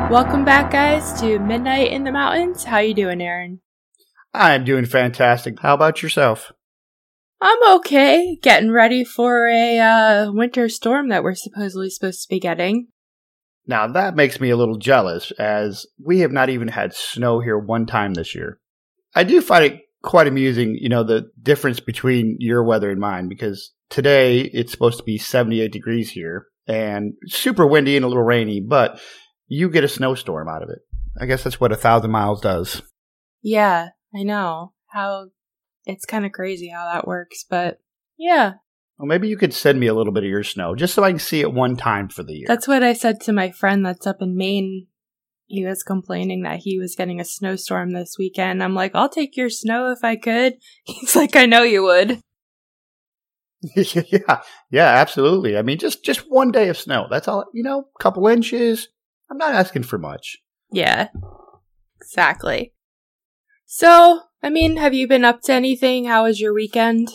Welcome back, guys, to Midnight in the Mountains. How you doing, Aaron? I'm doing fantastic. How about yourself? I'm okay. Getting ready for a winter storm that we're supposed to be getting. Now, that makes me a little jealous, as we have not even had snow here one time this year. I do find it quite amusing, the difference between your weather and mine, because today it's supposed to be 78 degrees here and super windy and a little rainy, but you get a snowstorm out of it. I guess that's what 1,000 miles does. Yeah, I know. It's kind of crazy how that works, but yeah. Well, maybe you could send me a little bit of your snow, just so I can see it one time for the year. That's what I said to my friend that's up in Maine. He was complaining that he was getting a snowstorm this weekend. I'm like, I'll take your snow if I could. He's like, I know you would. Yeah, absolutely. I mean, just one day of snow. That's all, a couple inches. I'm not asking for much. Yeah, exactly. So, have you been up to anything? How was your weekend?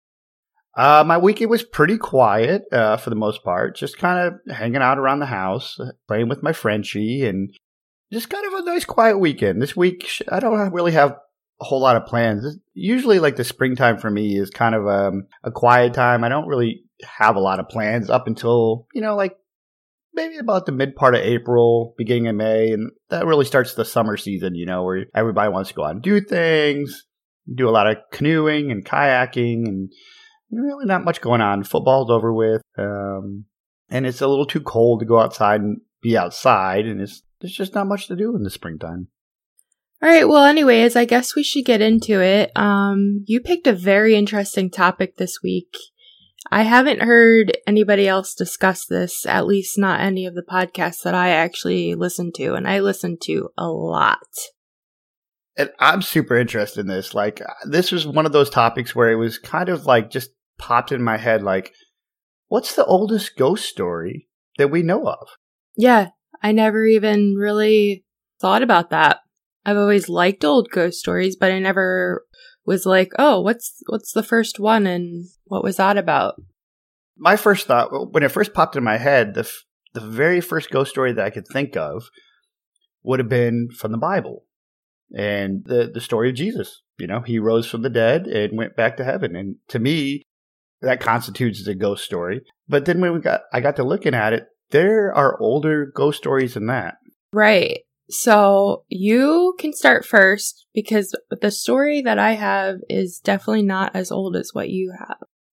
My weekend was pretty quiet for the most part. Just kind of hanging out around the house, playing with my Frenchie, and just kind of a nice quiet weekend. This week, I don't really have a whole lot of plans. Usually, like the springtime for me is kind of a quiet time. I don't really have a lot of plans up until, maybe about the mid part of April, beginning of May, and that really starts the summer season, where everybody wants to go out and do things, do a lot of canoeing and kayaking, and really not much going on. Football's over with, and it's a little too cold to go outside and be outside, and there's just not much to do in the springtime. All right, well, anyways, I guess we should get into it. You picked a very interesting topic this week. I haven't heard anybody else discuss this, at least not any of the podcasts that I actually listen to, and I listen to a lot. And I'm super interested in this. Like, this was one of those topics where it was kind of like just popped in my head, like, what's the oldest ghost story that we know of? Yeah, I never even really thought about that. I've always liked old ghost stories, but I never was like, oh, what's the first one and what was that about? My first thought, when it first popped in my head, the very first ghost story that I could think of would have been from the Bible and the story of Jesus. He rose from the dead and went back to heaven. And to me, that constitutes as a ghost story. But then when I got to looking at it, there are older ghost stories than that. Right. So you can start first, because the story that I have is definitely not as old as what you have.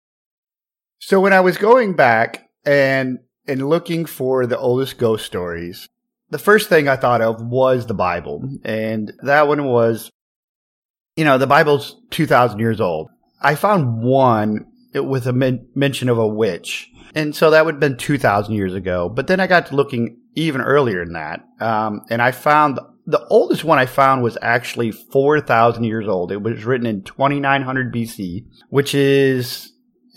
So when I was going back and looking for the oldest ghost stories, the first thing I thought of was the Bible. And that one was, the Bible's 2,000 years old. I found one with a mention of a witch. And so that would have been 2,000 years ago. But then I got to looking even earlier than that. And I found the oldest one I found was actually 4,000 years old. It was written in 2900 BC, which is,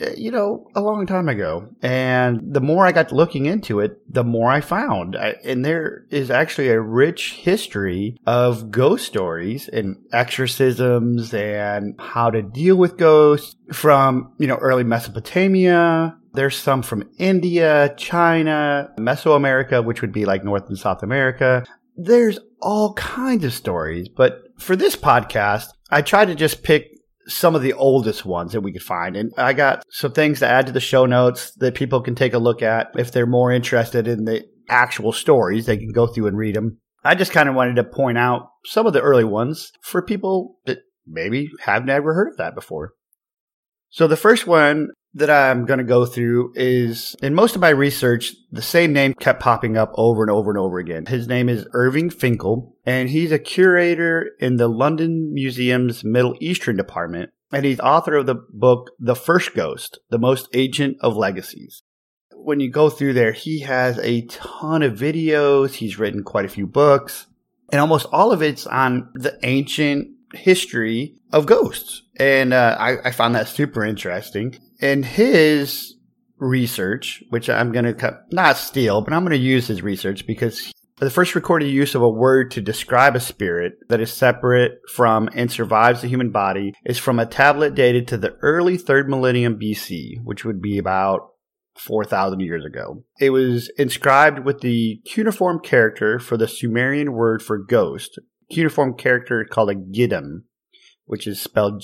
a long time ago. And the more I got to looking into it, the more I found. And there is actually a rich history of ghost stories and exorcisms and how to deal with ghosts from, early Mesopotamia. There's some from India, China, Mesoamerica, which would be like North and South America. There's all kinds of stories. But for this podcast, I tried to just pick some of the oldest ones that we could find. And I got some things to add to the show notes that people can take a look at. If they're more interested in the actual stories, they can go through and read them. I just kind of wanted to point out some of the early ones for people that maybe have never heard of that before. So the first one that I'm going to go through is, in most of my research, the same name kept popping up over and over and over again. His name is Irving Finkel, and he's a curator in the London Museum's Middle Eastern Department, and he's author of the book The First Ghost, the Most Ancient of Legacies. When you go through there, he has a ton of videos. He's written quite a few books, and almost all of it's on the ancient history of ghosts. And I found that super interesting. And his research, which I'm going to not steal, but I'm going to use his research because the first recorded use of a word to describe a spirit that is separate from and survives the human body is from a tablet dated to the early 3rd millennium BC, which would be about 4,000 years ago. It was inscribed with the cuneiform character for the Sumerian word for ghost, cuneiform character called a Giddim, which is spelled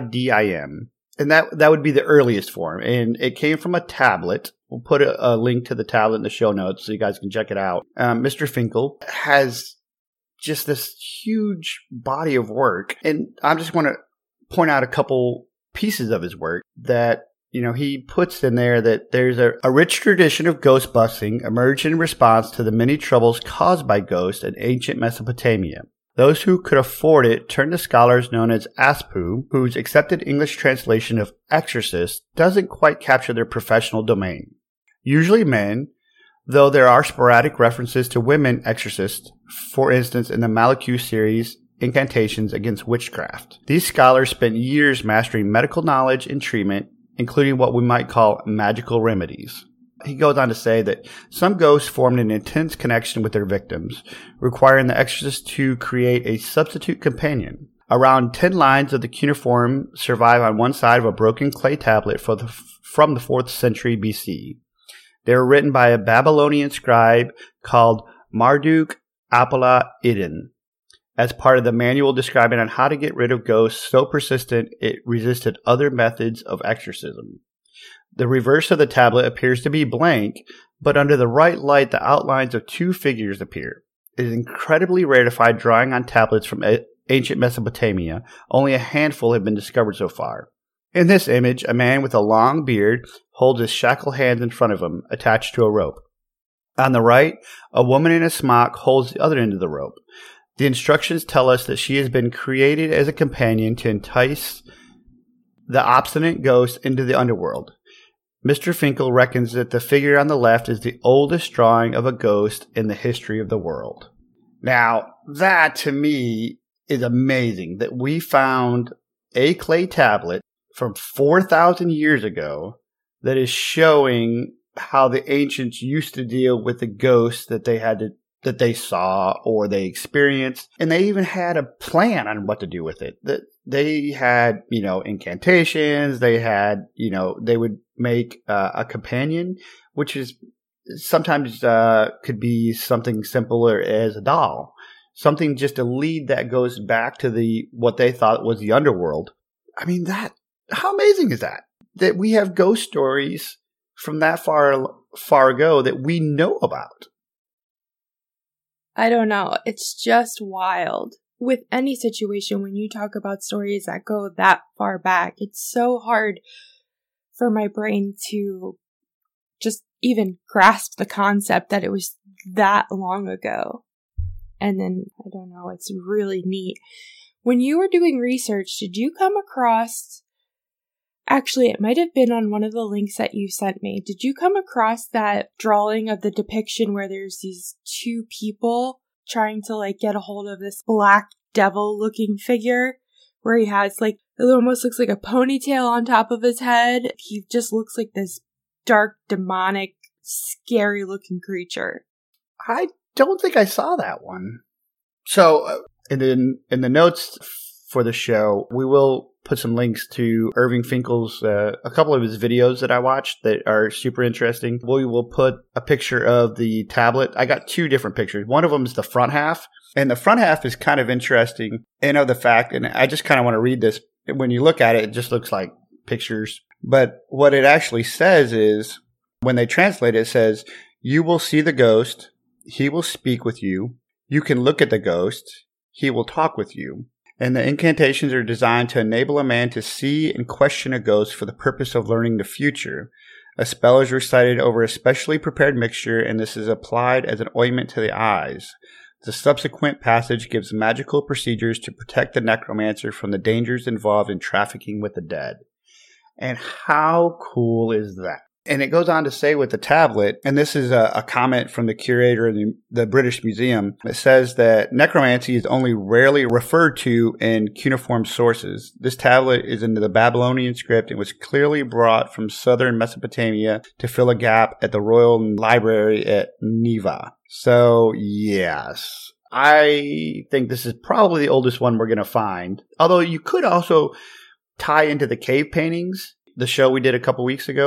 Gidim. And that would be the earliest form. And it came from a tablet. We'll put a link to the tablet in the show notes so you guys can check it out. Mr. Finkel has just this huge body of work. And I just want to point out a couple pieces of his work that, he puts in there that there's a rich tradition of ghost busting emerged in response to the many troubles caused by ghosts in ancient Mesopotamia. Those who could afford it turned to scholars known as Aspu, whose accepted English translation of exorcist doesn't quite capture their professional domain. Usually men, though there are sporadic references to women exorcists, for instance in the Malekith series, Incantations Against Witchcraft. These scholars spent years mastering medical knowledge and treatment, including what we might call magical remedies. He goes on to say that some ghosts formed an intense connection with their victims, requiring the exorcist to create a substitute companion. Around 10 lines of the cuneiform survive on one side of a broken clay tablet from the 4th century BC. They were written by a Babylonian scribe called Marduk Apala Idin, as part of the manual describing on how to get rid of ghosts so persistent it resisted other methods of exorcism. The reverse of the tablet appears to be blank, but under the right light the outlines of 2 figures appear. It is incredibly rare to find drawing on tablets from ancient Mesopotamia. Only a handful have been discovered so far. In this image, a man with a long beard holds his shackled hands in front of him, attached to a rope. On the right, a woman in a smock holds the other end of the rope. The instructions tell us that she has been created as a companion to entice the obstinate ghost into the underworld. Mr. Finkel reckons that the figure on the left is the oldest drawing of a ghost in the history of the world. Now, that to me is amazing that we found a clay tablet from 4,000 years ago that is showing how the ancients used to deal with the ghosts that they saw or they experienced. And they even had a plan on what to do with it. They had, incantations. They had, they would make a companion, which is sometimes could be something simpler as a doll. Something just to lead that goes back to what they thought was the underworld. I mean, how amazing is that? That we have ghost stories from that far ago that we know about. I don't know. It's just wild. With any situation, when you talk about stories that go that far back, it's so hard for my brain to just even grasp the concept that it was that long ago. And then, I don't know, it's really neat. When you were doing research, did you come across... Actually, it might have been on one of the links that you sent me. Did you come across that drawing of the depiction where there's these 2 people trying to get a hold of this black devil looking figure where he has it almost looks like a ponytail on top of his head. He just looks like this dark, demonic, scary looking creature. I don't think I saw that one. So in the notes for the show, we will put some links to Irving Finkel's, a couple of his videos that I watched that are super interesting. We will put a picture of the tablet. I got 2 different pictures. One of them is the front half, and the front half is kind of interesting and of the fact, and I just kind of want to read this. When you look at it, it just looks like pictures. But what it actually says is, when they translate it, it says, "You will see the ghost. He will speak with you. You can look at the ghost. He will talk with you." And the incantations are designed to enable a man to see and question a ghost for the purpose of learning the future. A spell is recited over a specially prepared mixture, and this is applied as an ointment to the eyes. The subsequent passage gives magical procedures to protect the necromancer from the dangers involved in trafficking with the dead. And how cool is that? And it goes on to say with the tablet, and this is a comment from the curator of the British Museum, it says that necromancy is only rarely referred to in cuneiform sources. This tablet is in the Babylonian script and was clearly brought from southern Mesopotamia to fill a gap at the Royal Library at Nineveh. So, yes, I think this is probably the oldest one we're going to find. Although you could also tie into the cave paintings, the show we did a couple weeks ago.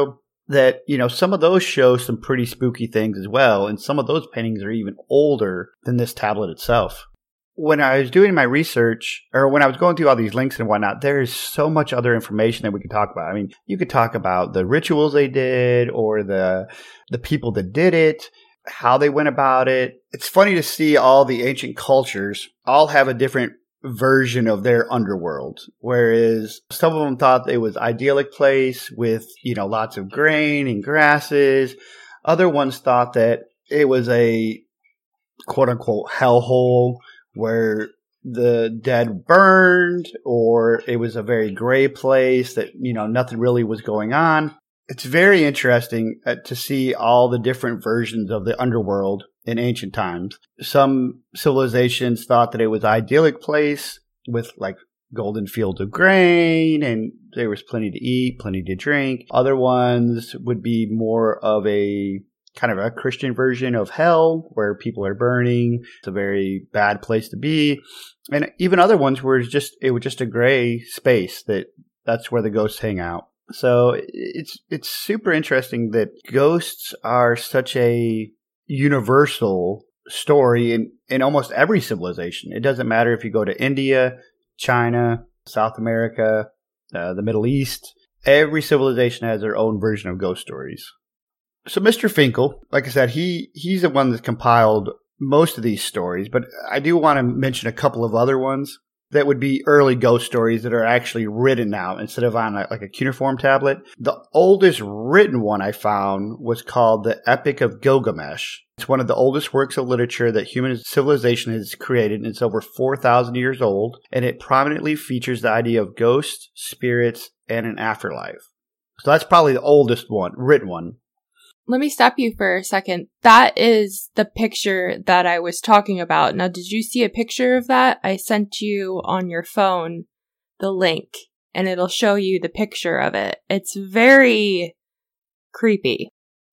that, some of those show some pretty spooky things as well. And some of those paintings are even older than this tablet itself. When I was doing my research, or when I was going through all these links and whatnot, there is so much other information that we could talk about. I mean, you could talk about the rituals they did, or the people that did it, how they went about it. It's funny to see all the ancient cultures all have a different version of their underworld, whereas some of them thought it was idyllic place with, lots of grain and grasses. Other ones thought that it was a quote unquote hellhole where the dead burned, or it was a very gray place that, nothing really was going on. It's very interesting to see all the different versions of the underworld in ancient times. Some civilizations thought that it was an idyllic place with like golden fields of grain, and there was plenty to eat, plenty to drink. Other ones would be more of a kind of a Christian version of hell where people are burning. It's a very bad place to be. And even other ones were it was just a gray space that's where the ghosts hang out. So it's super interesting that ghosts are such a universal story in almost every civilization. It doesn't matter if you go to India, China, South America, the Middle East. Every civilization has their own version of ghost stories. So Mr. Finkel, like I said, he's the one that compiled most of these stories, but I do want to mention a couple of other ones that would be early ghost stories that are actually written out instead of on like a cuneiform tablet. The oldest written one I found was called the Epic of Gilgamesh. It's one of the oldest works of literature that human civilization has created, and it's over 4,000 years old, and it prominently features the idea of ghosts, spirits, and an afterlife. So that's probably the oldest one, written one. Let me stop you for a second. That is the picture that I was talking about. Now, did you see a picture of that? I sent you on your phone the link, and it'll show you the picture of it. It's very creepy.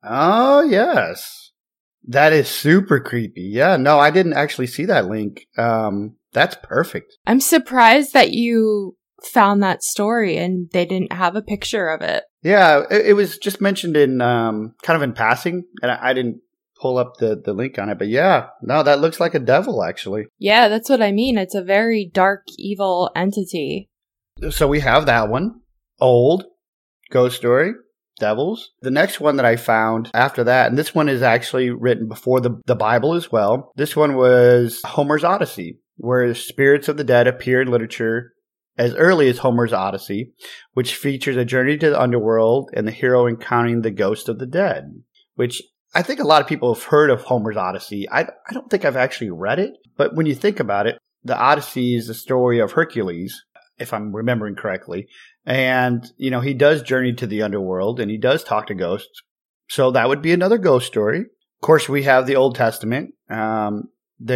Oh, yes. That is super creepy. Yeah, no, I didn't actually see that link. That's perfect. I'm surprised that you found that story and they didn't have a picture of it. Yeah, it was just mentioned in kind of in passing, and I didn't pull up the link on it. But yeah, no, that looks like a devil, actually. Yeah, that's what I mean. It's a very dark, evil entity. So we have that one. Old ghost story, devils. The next one that I found after that, and this one is actually written before the Bible as well. This one was Homer's Odyssey, where spirits of the dead appear in literature as early as Homer's Odyssey, which features a journey to the underworld and the hero encountering the ghost of the dead, which I think a lot of people have heard of Homer's Odyssey. I don't think I've actually read it, but when you think about it, the Odyssey is the story of Hercules, if I'm remembering correctly. And, he does journey to the underworld and he does talk to ghosts. So that would be another ghost story. Of course, we have the Old Testament. In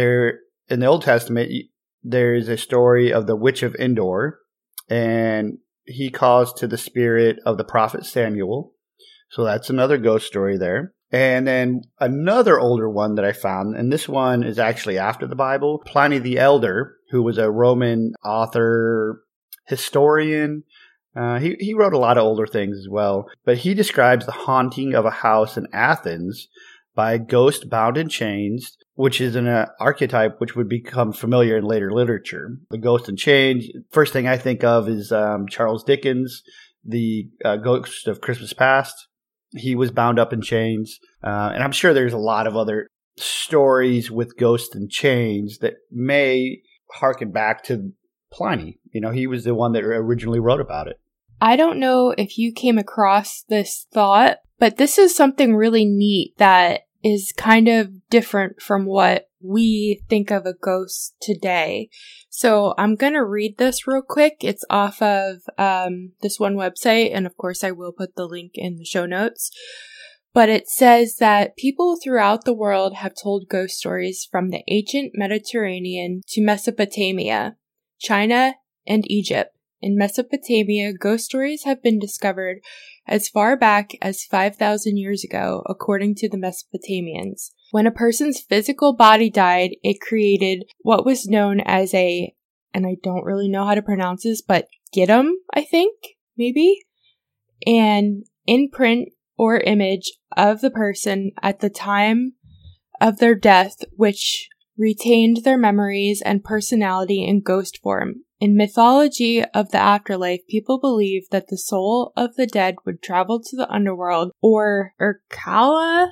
the Old Testament, there's a story of the Witch of Endor, and he calls to the spirit of the prophet Samuel. So that's another ghost story there. And then another older one that I found, and this one is actually after the Bible, Pliny the Elder, who was a Roman author, historian. He wrote a lot of older things as well, but he describes the haunting of a house in Athens by a ghost bound in chains, which is an archetype which would become familiar in later literature. The ghost in chains, first thing I think of is Charles Dickens, the Ghost of Christmas Past. He was bound up in chains. And I'm sure there's a lot of other stories with ghosts in chains that may harken back to Pliny. He was the one that originally wrote about it. I don't know if you came across this thought, but this is something really neat that is kind of different from what we think of a ghost today. So I'm going to read this real quick. It's off of this one website, and of course I will put the link in the show notes. But it says that people throughout the world have told ghost stories from the ancient Mediterranean to Mesopotamia, China, and Egypt. In Mesopotamia, ghost stories have been discovered as far back as 5,000 years ago, according to the Mesopotamians. When a person's physical body died, it created what was known as and I don't really know how to pronounce this, but Gidam, I think, maybe? An imprint or image of the person at the time of their death, which retained their memories and personality in ghost form. In mythology of the afterlife, people believe that the soul of the dead would travel to the underworld, or Irkalla,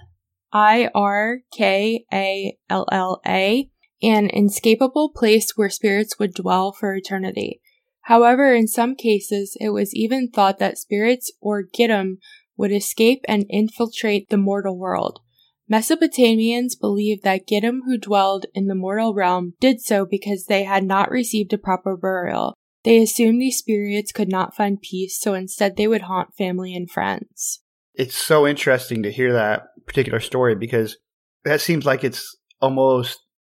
Irkalla, an inescapable place where spirits would dwell for eternity. However, in some cases, it was even thought that spirits or Giddim would escape and infiltrate the mortal world. Mesopotamians believed that Giddim who dwelled in the mortal realm did so because they had not received a proper burial. They assumed these spirits could not find peace, so instead they would haunt family and friends. It's so interesting to hear that particular story because that seems like it's almost,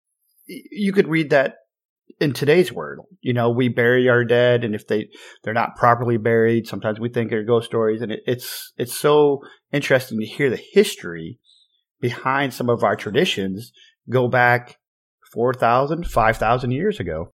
you could read that in today's world. You know, we bury our dead, and if they're not properly buried, sometimes we think they're ghost stories, and it's so interesting to hear the history behind some of our traditions go back 4,000, 5,000 years ago.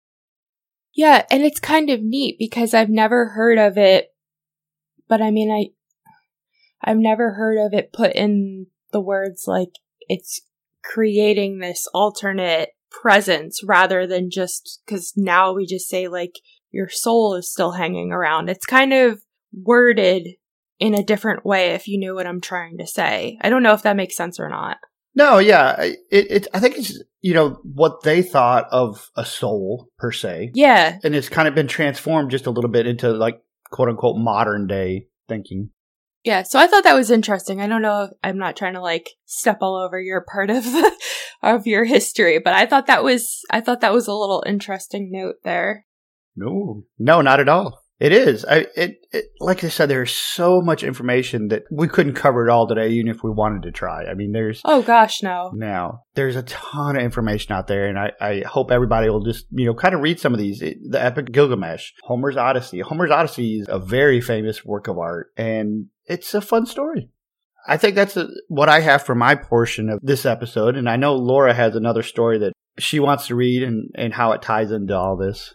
Yeah, and it's kind of neat because I've never heard of it, but I mean, I've never heard of it put in the words like it's creating this alternate presence rather than just, because now we just say like your soul is still hanging around. It's kind of worded in a different way, if you knew what I'm trying to say. I don't know if that makes sense or not. No, yeah. I think it's, you know, what they thought of a soul per se. Yeah. And it's kind of been transformed just a little bit into like quote unquote modern day thinking. Yeah, so I thought that was interesting. I don't know if I'm not trying to like step all over your part of of your history, but I thought that was a little interesting note there. No, not at all. It is. Like I said, there's so much information that we couldn't cover it all today, even if we wanted to try. I mean, oh gosh, no. Now, there's a ton of information out there, and I hope everybody will just, you know, kind of read some of these. The Epic Gilgamesh, Homer's Odyssey. Homer's Odyssey is a very famous work of art, and it's a fun story. I think that's what I have for my portion of this episode, and I know Laura has another story that she wants to read and how it ties into all this.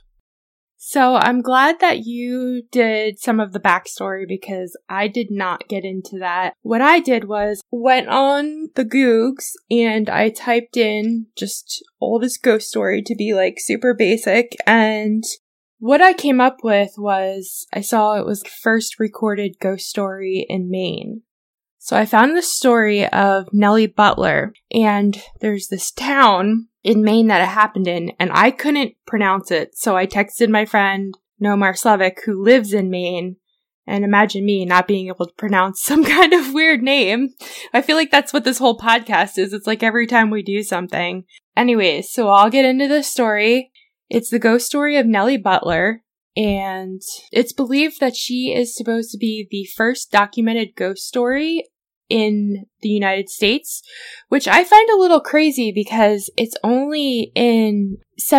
So I'm glad that you did some of the backstory because I did not get into that. What I did was went on the Googs and I typed in just oldest ghost story to be like super basic, and what I came up with was I saw it was the first recorded ghost story in Maine. So I found the story of Nellie Butler, and there's this town in Maine that it happened in, and I couldn't pronounce it, so I texted my friend Nomar Slavic, who lives in Maine, and imagine me not being able to pronounce some kind of weird name. I feel like that's what this whole podcast is. It's like every time we do something. Anyways, so I'll get into this story. It's the ghost story of Nellie Butler, and it's believed that she is supposed to be the first documented ghost story in the United States, which I find a little crazy because it's only in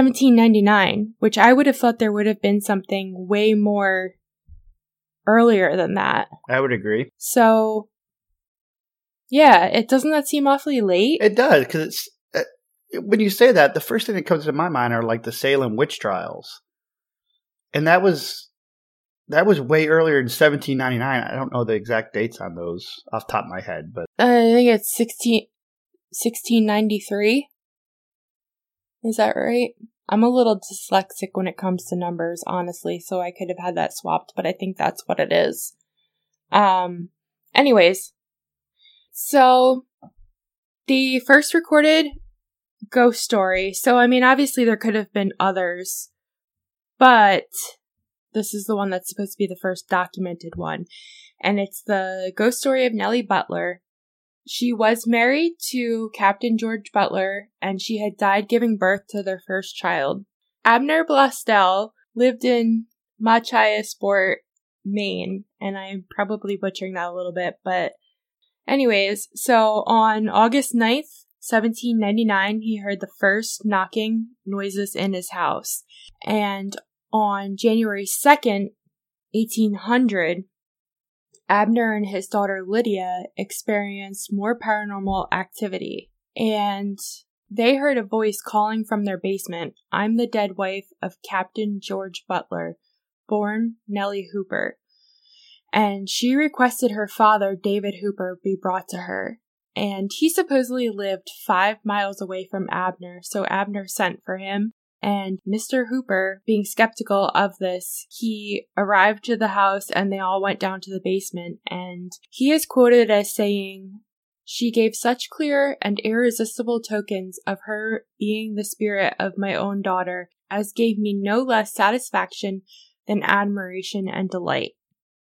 1799, which I would have thought there would have been something way more earlier than that. I would agree. So, yeah, doesn't that seem awfully late? It does, because it's when you say that, the first thing that comes to my mind are like the Salem witch trials, and that was way earlier in 1799. I don't know the exact dates on those off the top of my head, but I think it's 1693. Is that right? I'm a little dyslexic when it comes to numbers, honestly, so I could have had that swapped, but I think that's what it is. Anyways, so the first recorded ghost story. So, I mean, obviously there could have been others, but this is the one that's supposed to be the first documented one. And it's the ghost story of Nellie Butler. She was married to Captain George Butler, and she had died giving birth to their first child. Abner Blastell lived in Machiasport, Maine, and I'm probably butchering that a little bit, but anyways, so on August 9th, 1799, he heard the first knocking noises in his house. And on January 2nd, 1800, Abner and his daughter Lydia experienced more paranormal activity. And they heard a voice calling from their basement, "I'm the dead wife of Captain George Butler, born Nellie Hooper." and she requested her father, David Hooper, be brought to her. And he supposedly lived 5 miles away from Abner, so Abner sent for him. And Mr. Hooper, being skeptical of this, he arrived to the house and they all went down to the basement. And he is quoted as saying, "She gave such clear and irresistible tokens of her being the spirit of my own daughter as gave me no less satisfaction than admiration and delight."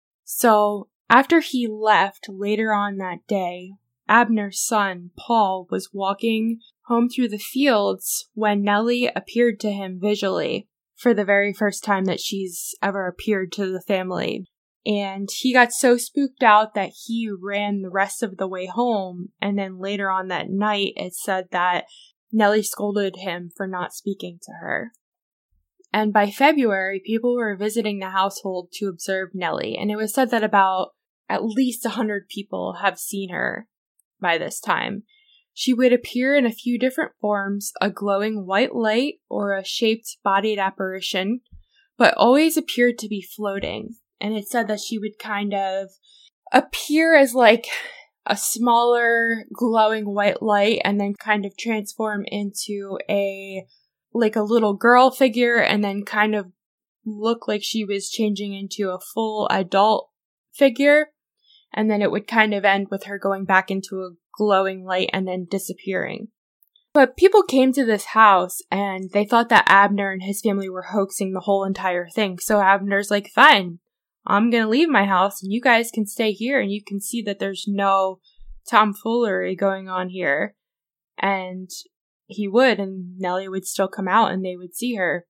So after he left later on that day, Abner's son, Paul, was walking home through the fields when Nellie appeared to him visually for the very first time that she's ever appeared to the family. And he got so spooked out that he ran the rest of the way home. And then later on that night, it said that Nellie scolded him for not speaking to her. And by February, people were visiting the household to observe Nellie. And it was said that about at least 100 people have seen her by this time. She would appear in a few different forms, a glowing white light or a shaped bodied apparition, but always appeared to be floating. And it said that she would kind of appear as like a smaller glowing white light and then kind of transform into a little girl figure and then kind of look like she was changing into a full adult figure. And then it would kind of end with her going back into a glowing light and then disappearing. But people came to this house and they thought that Abner and his family were hoaxing the whole entire thing. So Abner's like, "Fine, I'm going to leave my house and you guys can stay here and you can see that there's no tomfoolery going on here." And he would, and Nellie would still come out and they would see her.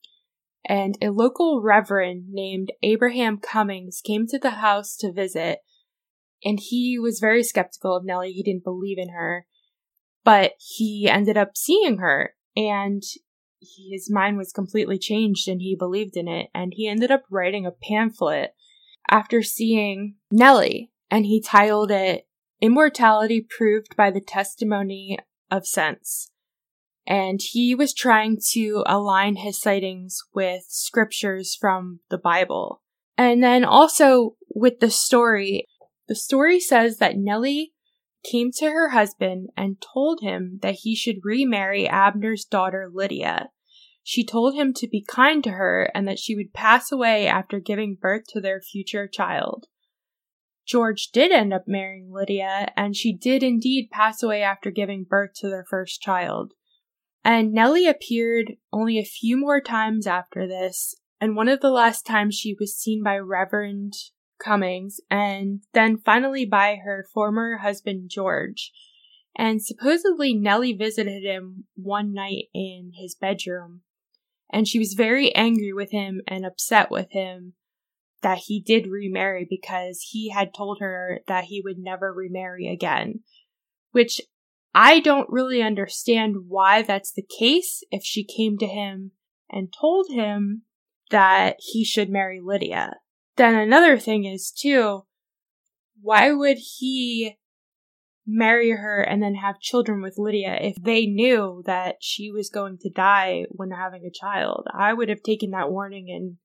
And a local reverend named Abraham Cummings came to the house to visit. And he was very skeptical of Nellie. He didn't believe in her. But he ended up seeing her. And his mind was completely changed and he believed in it. And he ended up writing a pamphlet after seeing Nellie. And he titled it, "Immortality Proved by the Testimony of Sense." And he was trying to align his sightings with scriptures from the Bible. And then also with the story says that Nellie came to her husband and told him that he should remarry Abner's daughter Lydia. She told him to be kind to her and that she would pass away after giving birth to their future child. George did end up marrying Lydia, and she did indeed pass away after giving birth to their first child. And Nellie appeared only a few more times after this, and one of the last times she was seen by Reverend Cummings, and then finally by her former husband George. And supposedly Nellie visited him one night in his bedroom, and she was very angry with him and upset with him that he did remarry because he had told her that he would never remarry again, which I don't really understand why that's the case if she came to him and told him that he should marry Lydia. Then another thing is, too, why would he marry her and then have children with Lydia if they knew that she was going to die when having a child? I would have taken that warning and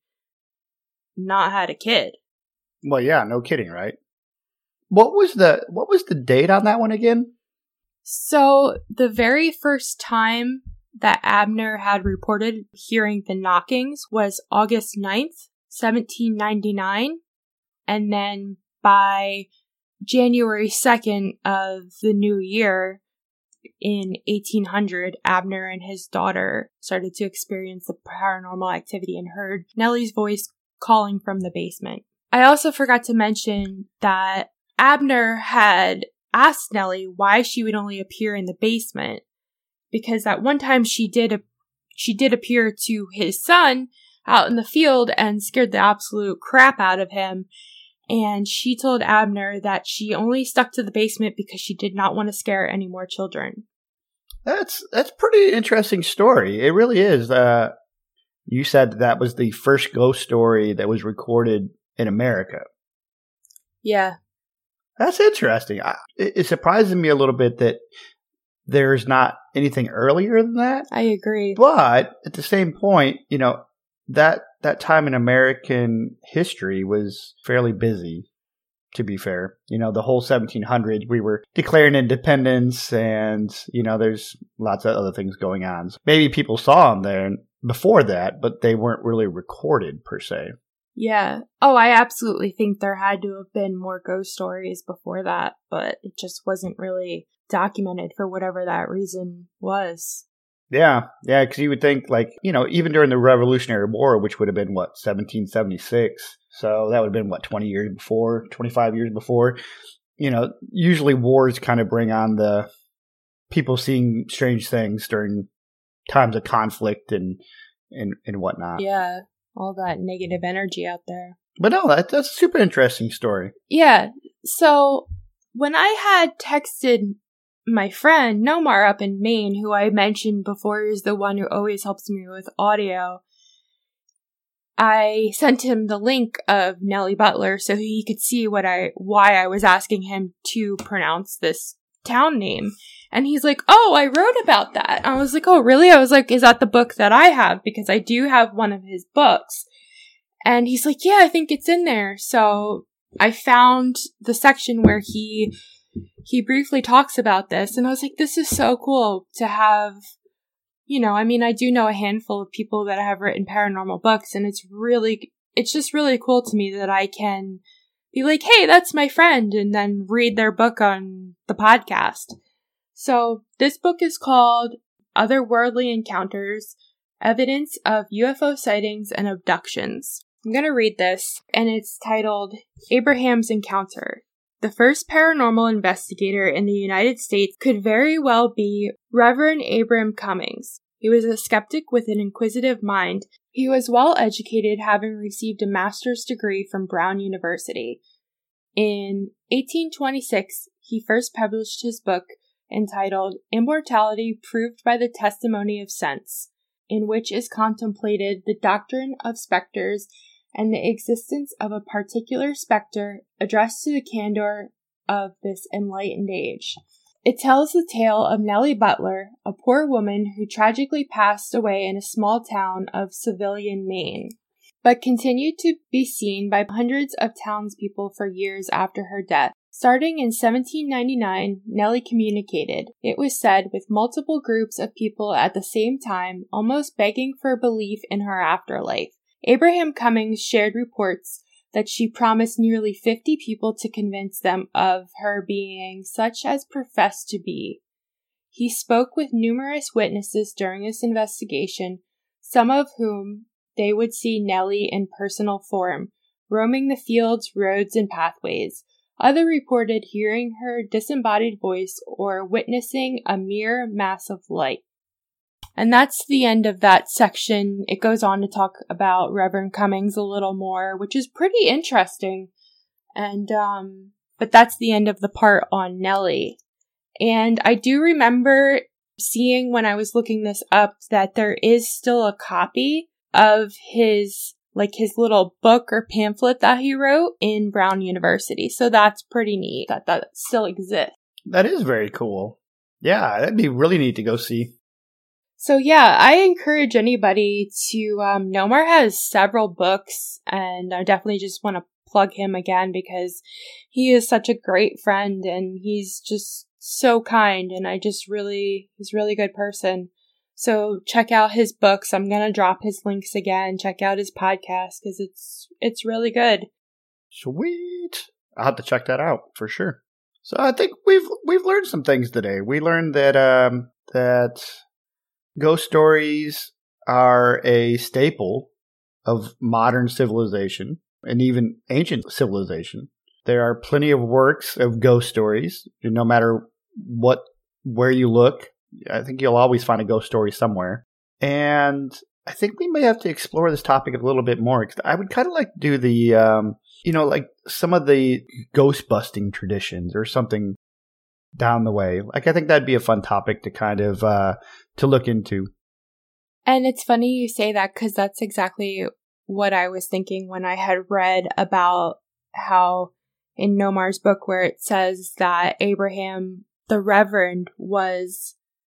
not had a kid. Well, yeah, no kidding, right? What was the date on that one again? So the very first time that Abner had reported hearing the knockings was August 9th, 1799, and then by January 2nd of the new year in 1800, Abner and his daughter started to experience the paranormal activity and heard Nellie's voice calling from the basement. I also forgot to mention that Abner had asked Nellie why she would only appear in the basement, because at one time she did appear to his son out in the field and scared the absolute crap out of him. And she told Abner that she only stuck to the basement because she did not want to scare any more children. That's pretty interesting story. It really is. You said that was the first ghost story that was recorded in America. Yeah. That's interesting. It surprises me a little bit that there's not anything earlier than that. I agree. But at the same point, that time in American history was fairly busy. to be fair. The whole 1700s, we were declaring independence and, there's lots of other things going on. So maybe people saw them there before that, but they weren't really recorded per se. Yeah. Oh, I absolutely think there had to have been more ghost stories before that, but it just wasn't really documented for whatever that reason was. Yeah, because you would think, even during the Revolutionary War, which would have been, 1776, so that would have been, 20 years before, 25 years before, usually wars kind of bring on the people seeing strange things during times of conflict and whatnot. Yeah, all that negative energy out there. But no, that's a super interesting story. Yeah, so when I had texted my friend Nomar up in Maine, who I mentioned before is the one who always helps me with audio, I sent him the link of Nellie Butler so he could see why I was asking him to pronounce this town name. And he's like, oh, I wrote about that. I was like, oh, really? I was like, is that the book that I have? Because I do have one of his books. And he's like, yeah, I think it's in there. So I found the section where he briefly talks about this, and I was like, this is so cool to have, I do know a handful of people that have written paranormal books, and it's just really cool to me that I can be like, hey, that's my friend, and then read their book on the podcast. So this book is called Otherworldly Encounters, Evidence of UFO Sightings and Abductions. I'm going to read this, and it's titled Abraham's Encounter. The first paranormal investigator in the United States could very well be Reverend Abraham Cummings. He was a skeptic with an inquisitive mind. He was well educated, having received a master's degree from Brown University. In 1826, he first published his book entitled Immortality Proved by the Testimony of Sense, in which is contemplated the doctrine of specters and the existence of a particular specter addressed to the candor of this enlightened age. It tells the tale of Nellie Butler, a poor woman who tragically passed away in a small town of Civilian, Maine, but continued to be seen by hundreds of townspeople for years after her death. Starting in 1799, Nellie communicated, it was said, with multiple groups of people at the same time, almost begging for belief in her afterlife. Abraham Cummings shared reports that she promised nearly 50 people to convince them of her being such as professed to be. He spoke with numerous witnesses during this investigation, some of whom they would see Nellie in personal form, roaming the fields, roads, and pathways. Others reported hearing her disembodied voice or witnessing a mere mass of light. And that's the end of that section. It goes on to talk about Reverend Cummings a little more, which is pretty interesting. And, but that's the end of the part on Nellie. And I do remember seeing when I was looking this up that there is still a copy of his little book or pamphlet that he wrote in Brown University. So that's pretty neat that still exists. That is very cool. Yeah, that'd be really neat to go see. So yeah, I encourage anybody to, Nomar has several books, and I definitely just want to plug him again because he is such a great friend and he's just so kind, and he's a really good person. So check out his books. I'm going to drop his links again. Check out his podcast because it's really good. Sweet. I'll have to check that out for sure. So I think we've learned some things today. We learned that ghost stories are a staple of modern civilization and even ancient civilization. There are plenty of works of ghost stories, no matter where you look. I think you'll always find a ghost story somewhere. And I think we may have to explore this topic a little bit more, because I would kind of like to do the, like some of the ghost busting traditions or something down the way. I think that'd be a fun topic to kind of, to look into. And it's funny you say that, because that's exactly what I was thinking when I had read about how in Nomar's book where it says that Abraham, the Reverend, was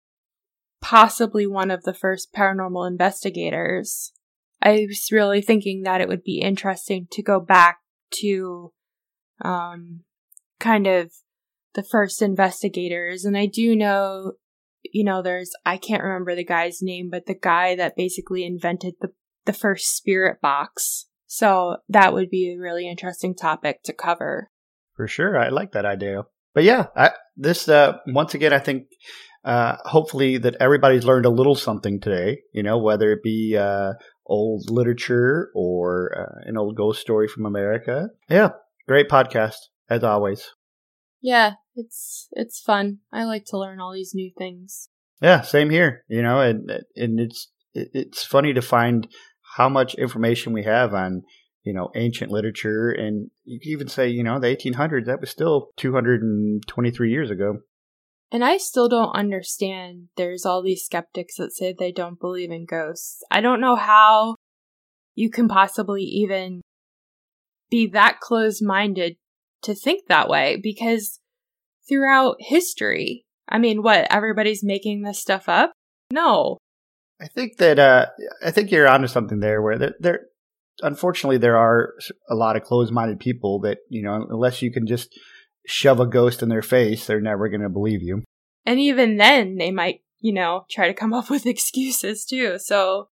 possibly one of the first paranormal investigators. I was really thinking that it would be interesting to go back to kind of the first investigators. And I do know, I can't remember the guy's name, but the guy that basically invented the first spirit box. So that would be a really interesting topic to cover. For sure. I like that idea. But yeah, once again, I think hopefully that everybody's learned a little something today, whether it be old literature or an old ghost story from America. Yeah, great podcast, as always. Yeah, it's fun. I like to learn all these new things. Yeah, same here, and it's funny to find how much information we have on ancient literature. And you can even say, the 1800s, that was still 223 years ago. And I still don't understand. There's all these skeptics that say they don't believe in ghosts. I don't know how you can possibly even be that close-minded to think that way, because throughout history, everybody's making this stuff up? No. I think that, I think you're onto something there, where unfortunately, there are a lot of closed-minded people that, unless you can just shove a ghost in their face, they're never going to believe you. And even then, they might, try to come up with excuses too, so.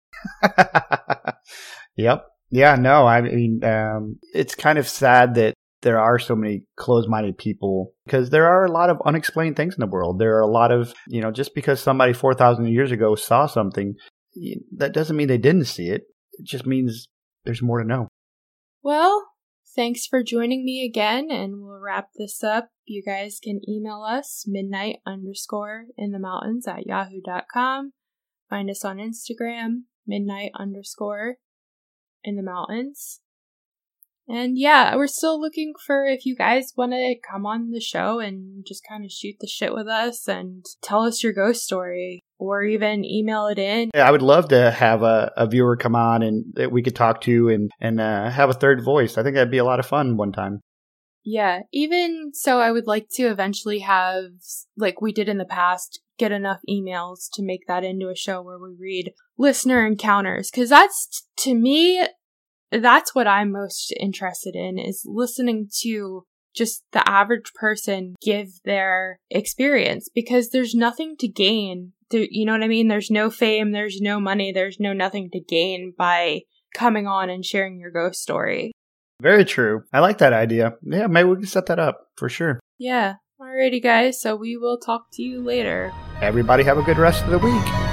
Yep. Yeah, no, it's kind of sad that there are so many closed-minded people, because there are a lot of unexplained things in the world. There are a lot of, just because somebody 4,000 years ago saw something, that doesn't mean they didn't see it. It just means there's more to know. Well, thanks for joining me again, and we'll wrap this up. You guys can email us midnight_in-the-mountains@yahoo.com. Find us on Instagram, midnight_in-the-mountains. And yeah, we're still looking for if you guys want to come on the show and just kind of shoot the shit with us and tell us your ghost story, or even email it in. Yeah, I would love to have a viewer come on and that we could talk to and have a third voice. I think that'd be a lot of fun one time. Yeah, even so, I would like to eventually have, like we did in the past, get enough emails to make that into a show where we read listener encounters. Because that's, to me, that's what I'm most interested in, is listening to just the average person give their experience, because there's nothing to gain. You know what I mean? There's no fame, there's no money, there's no nothing to gain by coming on and sharing your ghost story. Very true. I like that idea. Yeah, maybe we can set that up for sure. Yeah. Alrighty, guys. So we will talk to you later. Everybody have a good rest of the week.